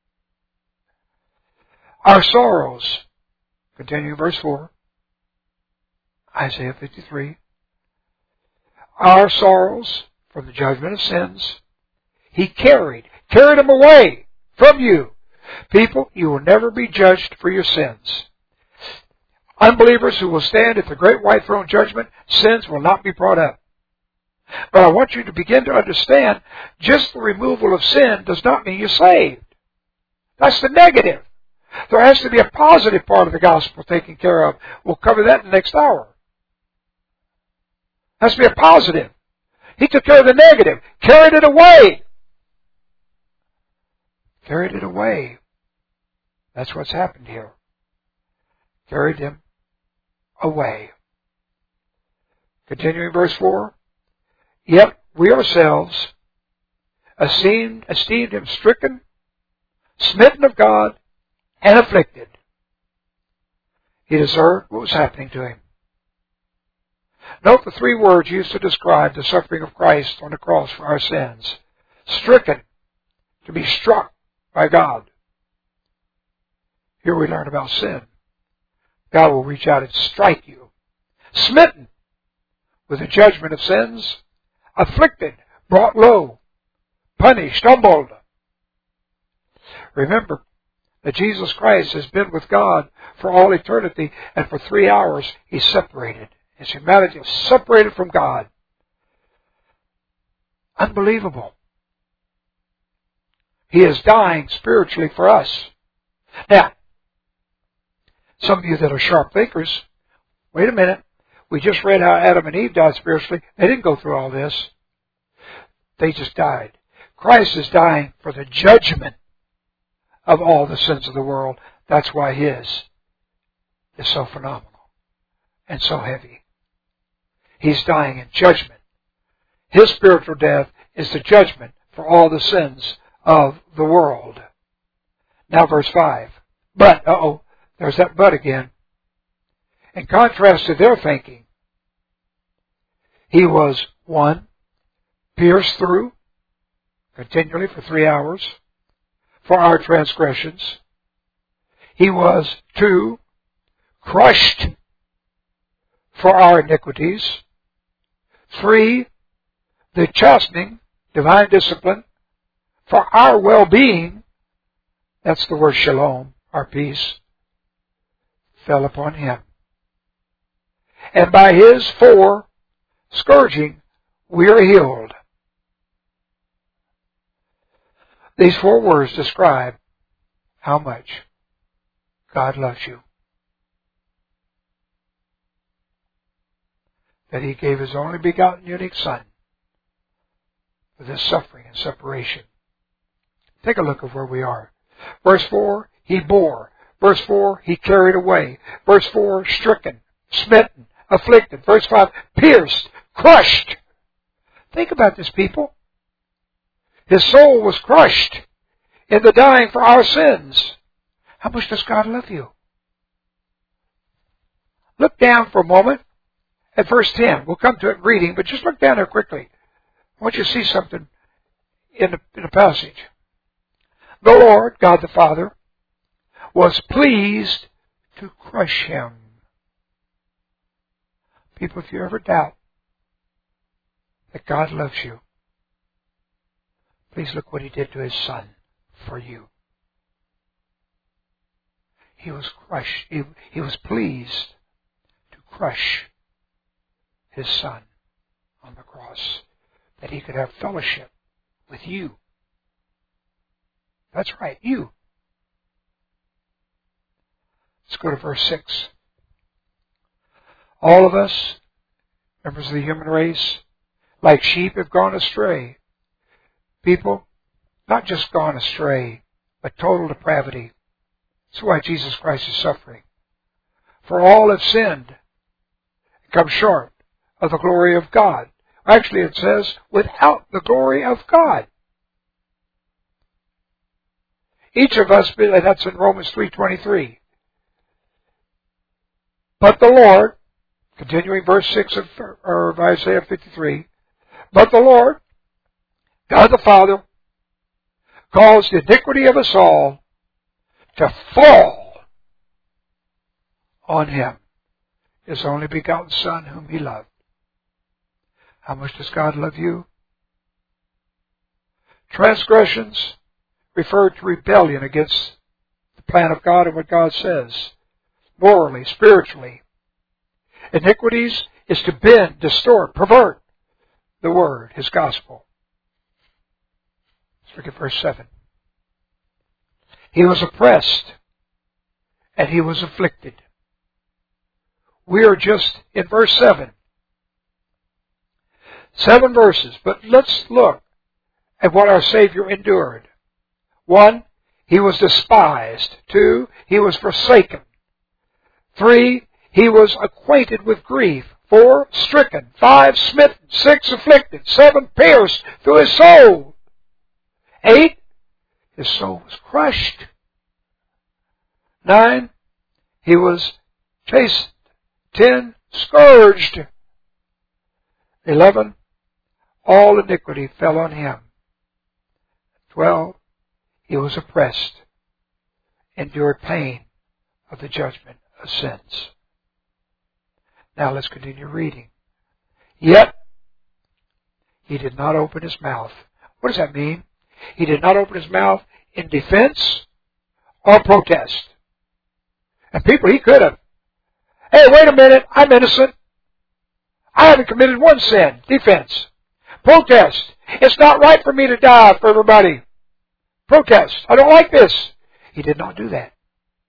Our sorrows, continuing verse four, Isaiah fifty-three. Our sorrows from the judgment of sins, He carried, carried them away from you. People, you will never be judged for your sins. Unbelievers who will stand at the great white throne judgment, sins will not be brought up. But I want you to begin to understand, just the removal of sin does not mean you're saved. That's the negative. There has to be a positive part of the gospel taken care of. We'll cover that in the next hour. There has to be a positive. He took care of the negative, carried it away. Carried it away. That's what's happened here. Carried him away. Continuing verse four. Yet we ourselves esteemed, esteemed him stricken, smitten of God, and afflicted. He deserved what was happening to him. Note the three words used to describe the suffering of Christ on the cross for our sins. Stricken, to be struck by God. Here we learn about sin. God will reach out and strike you. Smitten with the judgment of sins. Afflicted, brought low, punished, humbled. Remember that Jesus Christ has been with God for all eternity, and for three hours He's separated. His humanity is separated from God. Unbelievable. He is dying spiritually for us. Now, some of you that are sharp thinkers, wait a minute. We just read how Adam and Eve died spiritually. They didn't go through all this. They just died. Christ is dying for the judgment of all the sins of the world. That's why His is so phenomenal and so heavy. He's dying in judgment. His spiritual death is the judgment for all the sins of the world. Now verse five. But, uh-oh, there's that but again. In contrast to their thinking, He was, one, pierced through continually for three hours for our transgressions. He was, two, crushed for our iniquities. Three, the chastening, divine discipline, for our well-being. That's the word shalom, our peace. fell upon him. And by his fore scourging we are healed. These four words describe how much God loves you. That He gave His only begotten unique Son for this suffering and separation. Take a look at where we are. Verse four, He bore. Verse four, He carried away. Verse four, stricken, smitten, afflicted. Verse five, pierced, crushed. Think about this, people. His soul was crushed in the dying for our sins. How much does God love you? Look down for a moment at verse ten. We'll come to it in reading, but just look down there quickly. I want you to see something in the, in the passage. The Lord, God the Father, was pleased to crush him. People, if you ever doubt that God loves you, please look what He did to His Son for you. He was crushed. He, he was pleased to crush His Son on the cross, that He could have fellowship with you. That's right, you. Let's go to verse six. All of us, members of the human race, like sheep have gone astray. People, not just gone astray, but total depravity. That's why Jesus Christ is suffering. For all have sinned and come short of the glory of God. Actually, it says, without the glory of God. Each of us, and that's in Romans three twenty-three. But the Lord, continuing verse six of, of Isaiah fifty-three, but the Lord, God the Father, caused the iniquity of us all to fall on Him, His only begotten Son, whom He loved. How much does God love you? Transgressions refer to rebellion against the plan of God and what God says, morally, spiritually. Iniquities is to bend, distort, pervert the Word, His gospel. Let's look at verse seven. He was oppressed and He was afflicted. We are just in verse seven. Seven verses, but let's look at what our Savior endured. One, He was despised. Two, He was forsaken. Three, He was acquainted with grief. Four, stricken. Five, smitten. Six, afflicted. Seven, pierced through His soul. Eight, His soul was crushed. Nine, He was chastened. Ten, scourged. Eleven, all iniquity fell on Him. Twelve, He was oppressed, endured pain of the judgment of sins. Now let's continue reading. Yet, He did not open His mouth. What does that mean? He did not open His mouth in defense or protest. And people, He could have. Hey, wait a minute, I'm innocent. I haven't committed one sin. Defense. Protest. It's not right for me to die for everybody. Protest. I don't like this. He did not do that.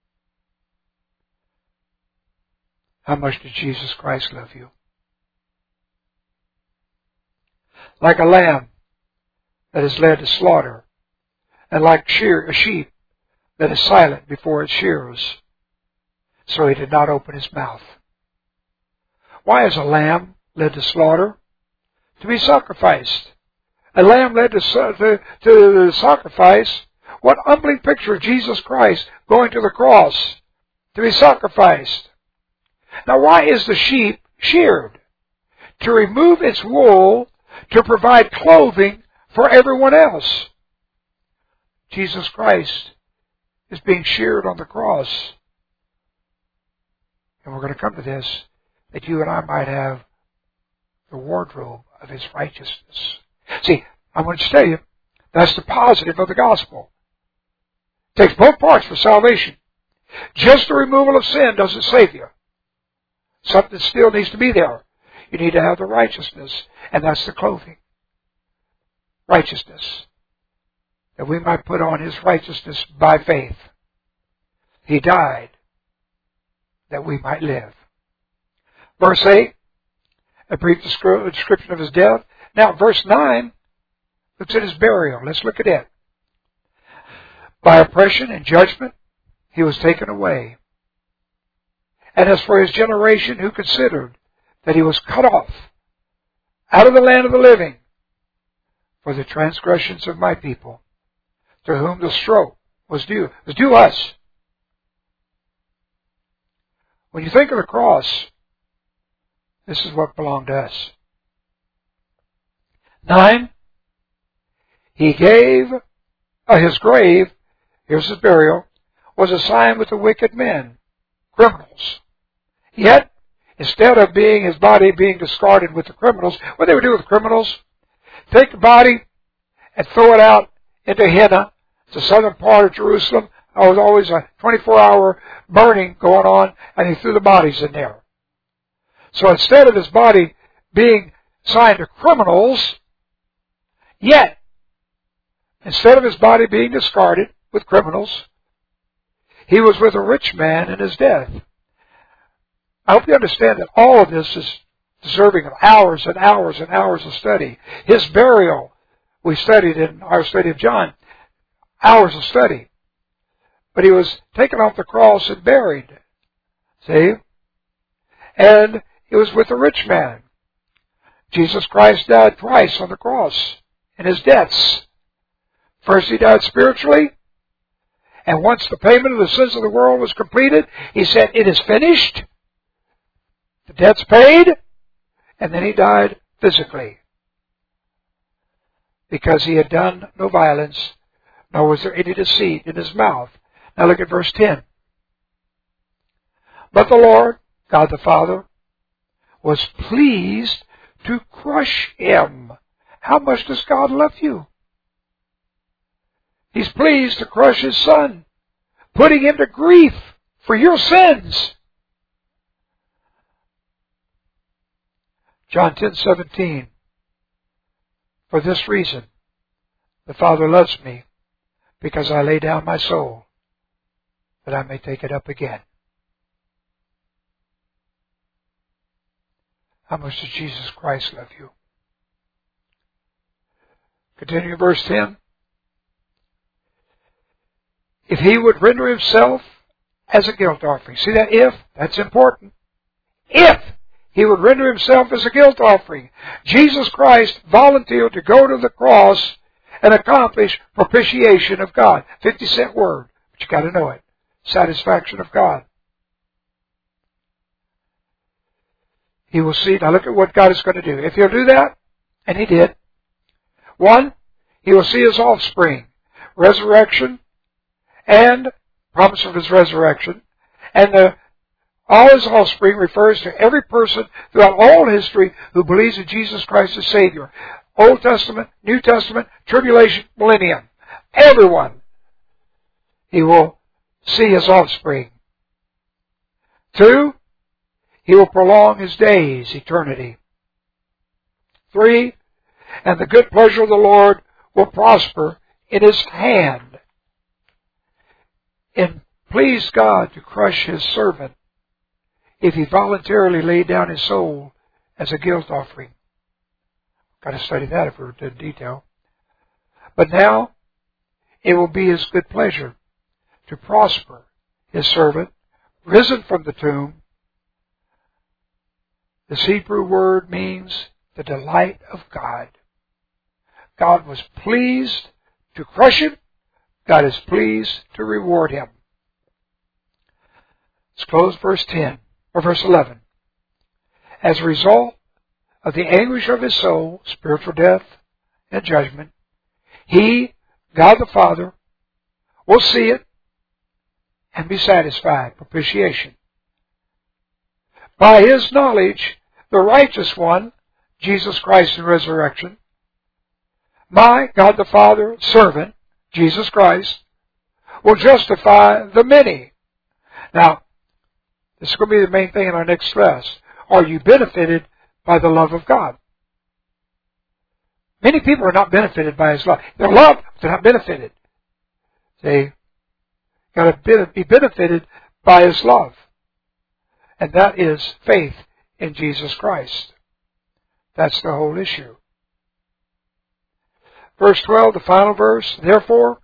How much did Jesus Christ love you? Like a lamb that is led to slaughter, and like shear, a sheep that is silent before its shearers, so He did not open His mouth. Why is a lamb led to slaughter? To be sacrificed. A lamb led to, to, to sacrifice. What humbling picture of Jesus Christ going to the cross to be sacrificed. Now, why is the sheep sheared? To remove its wool, to provide clothing for everyone else. Jesus Christ is being sheared on the cross. And we're going to come to this, that you and I might have the wardrobe of His righteousness. See, I'm going to tell you, that's the positive of the gospel. It takes both parts for salvation. Just the removal of sin doesn't save you. Something still needs to be there. You need to have the righteousness, and that's the clothing. Righteousness. That we might put on His righteousness by faith. He died that we might live. Verse eight, a brief description of His death. Now, verse nine looks at His burial. Let's look at it. By oppression and judgment, He was taken away. And as for His generation, who considered that He was cut off out of the land of the living for the transgressions of my people, to whom the stroke was due. It was due us. When you think of the cross, this is what belonged to us. Nine, He gave, uh, His grave, here's His burial, was assigned with the wicked men, criminals. Yet, instead of being His body being discarded with the criminals, what they would do with criminals, take the body and throw it out into Henna, the southern part of Jerusalem. There was always a twenty-four hour burning going on, and he threw the bodies in there. So instead of His body being assigned to criminals, yet, instead of His body being discarded with criminals, He was with a rich man in His death. I hope you understand that all of this is deserving of hours and hours and hours of study. His burial, we studied in our study of John, hours of study. But He was taken off the cross and buried. See? And He was with a rich man. Jesus Christ died twice on the cross in His deaths. First He died spiritually, and once the payment of the sins of the world was completed, He said, "It is finished." The debt's paid, and then He died physically. Because He had done no violence, nor was there any deceit in His mouth. Now look at verse ten. But the Lord, God the Father, was pleased to crush Him. How much does God love you? He's pleased to crush His Son, putting Him to grief for your sins. John ten seventeen. For this reason, the Father loves me, because I lay down my soul, that I may take it up again. How much does Jesus Christ love you? Continue verse ten. If He would render Himself as a guilt offering. See that if? That's important. If He would render Himself as a guilt offering. Jesus Christ volunteered to go to the cross and accomplish propitiation of God. fifty cent word, but you got to know it. Satisfaction of God. He will see. Now look at what God is going to do. If He'll do that, and He did. One, He will see His offspring. Resurrection and promise of His resurrection. And the all His offspring refers to every person throughout all history who believes in Jesus Christ as Savior. Old Testament, New Testament, tribulation, millennium. Everyone. He will see His offspring. Two, He will prolong His days, eternity. Three, and the good pleasure of the Lord will prosper in His hand. It pleased God to crush His servant if He voluntarily laid down His soul as a guilt offering. Got to study that if we were to detail. But now, it will be His good pleasure to prosper His servant, risen from the tomb. This Hebrew word means the delight of God. God was pleased to crush him. God is pleased to reward him. Let's close verse ten, or verse eleven. As a result of the anguish of his soul, spiritual death and judgment, He, God the Father, will see it and be satisfied. Propitiation. By His knowledge, the righteous one, Jesus Christ in resurrection, my, God the Father, servant, Jesus Christ, will justify the many Now, this is going to be the main thing in our next stress. Are you benefited by the love of God? Many people are not benefited by His love. They're loved, but they're not benefited. They got to be benefited by His love. And that is faith in Jesus Christ. That's the whole issue. Verse twelve, the final verse. Therefore,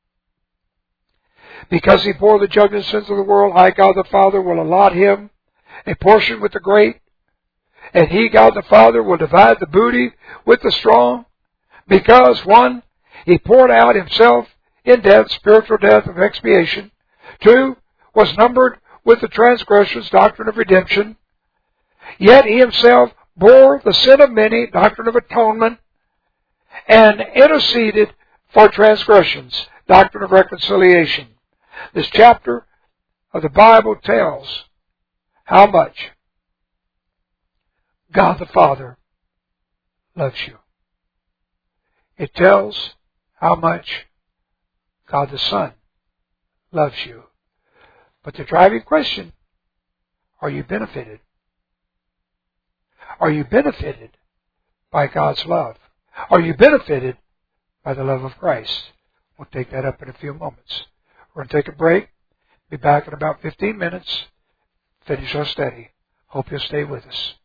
because He bore the judgment sins of the world, I, God the Father, will allot Him a portion with the great, and He, God the Father, will divide the booty with the strong, because, one, He poured out Himself in death, spiritual death of expiation. Two, was numbered with the transgressions, doctrine of redemption. Yet He Himself bore the sin of many, doctrine of atonement, and interceded for transgressions, doctrine of reconciliation. This chapter of the Bible tells how much God the Father loves you. It tells how much God the Son loves you. But the driving question, are you benefited? Are you benefited by God's love? Are you benefited by the love of Christ? We'll take that up in a few moments. We're going to take a break. Be back in about fifteen minutes. Finish our study. Hope you'll stay with us.